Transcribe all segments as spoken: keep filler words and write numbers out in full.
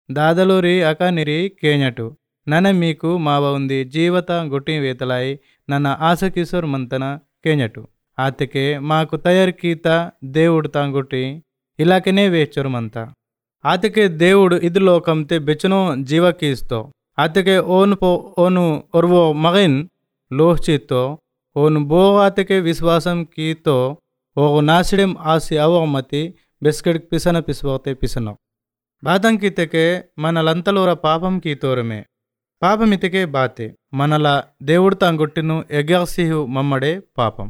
ದಾದಲೂರಿ ಅಕಾನಿರಿ ಕೇñಟು ನನ ಮೀಕು ಮಾವ ಉಂದಿ ಜೀವತ ಗೊಟ್ಟಿ ವೇತಲಾಯಿ ನನ್ನ ಆಸ ಕಿಶೋರ್ ಮಂತನ ಕೇñಟು ಆತಕೆ ಮಾಕು ತಯಾರು ಕೀತ దేవుడు తాంగుటి ఇలాకనే వేచరు మంత ఆతకే దేవుడు ఇది లోకంతే బెచనో జీవకీస్తో ఆతకే ఓను పో ఓను ఒర్వో మగన్ లోహ్చితో ఓను బో ఆతకే విశ్వాసం కీతో ఓ నాసిడెం ఆసి అవమతి బెస్కెడ్ పిసన పిస్వతే పిసనో బాదం కీతకే మనలంతలోర పాపం కీతోరమే పాపం ఇతకే బాతే మనల దేవుడు తాంగుట్టిను ఎగసిహు మమ్మడే పాపం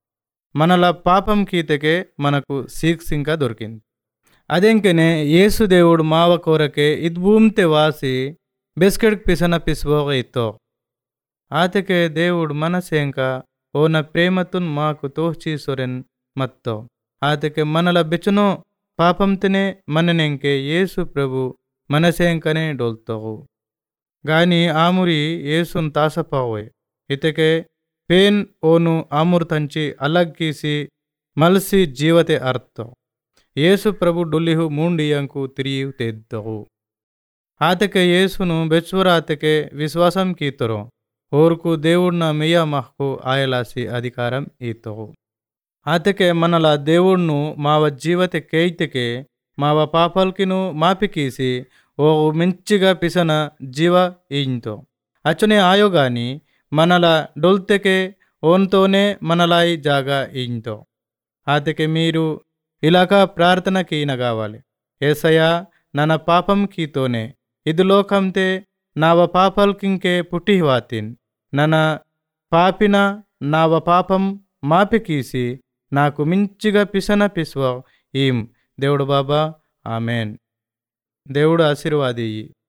మనల పాపం కీతకే మనకు శిక్ష దొరికింది అదెంకనే యేసు దేవుడు మావ కోరకే ఇద్భూమితే వాసి బెస్కెడ్ పిసన పిస్వోగ ఇత్తో ఆతకే దేవుడు మనసేంక ఓన ప్రేమతున్ మాకు తోహ్చి సొరెన్ మత్తో ఆతకే మనల బెచునో పాపంతనే మననెంకే యేసు ప్రభు మనసేంకనే డోల్తోవు గాని ఆమురి యేసున్ తాసపావోయ్ ఇతకే ಪೇನ್ ಓನು ಆಮೂರ್ ತಂಚಿ ಅಲಗ್ ಕೀಸಿ ಮಲ್ಸಿ ಜೀವತೆ ಅರ್ಥ ಯೇಸು ಪ್ರಭು ಡೊಲ್ಲಿಹು ಮೂಂಡಿಯಂಕು ತಿರಿಯು ತೆದ್ದವು ಆತಕೆ ಯೇಸುನು ಬೆಚ್ಚುವರ ಆತಕೆ ವಿಶ್ವಾಸಂ ಕೀತರು ಓರ್ಕು దేవుಡ್ನ మెయ్య మహకు ఆయలాసి అధికారం ఈతవు ఆతకే మనల దేవుడ్ను మావ జీవతే కేయితకే మావ పాపల్కిను మాపికీసి ఓ మెంచిగా పిసన జీవ ఈంతో అచ్చనే ఆయోగాని మనల డొల్తెకే ఓన్తోనే మనలాయి జాగా ఇంతో ఆతకే మీరు ఇలాగా ప్రార్థన కీన కావాలి ఏసయ్యా నన పాపం కీతోనే ఇది లోకంతే నావ పాపల్కింకే పుట్టివాతిన్ నన పాపిన నావ పాపం మాపికీసి నాకు మించిగా పిసన పిస్వ ఈం దేవుడు బాబా ఆమెన్ దేవుడు ఆశీర్వాదియి.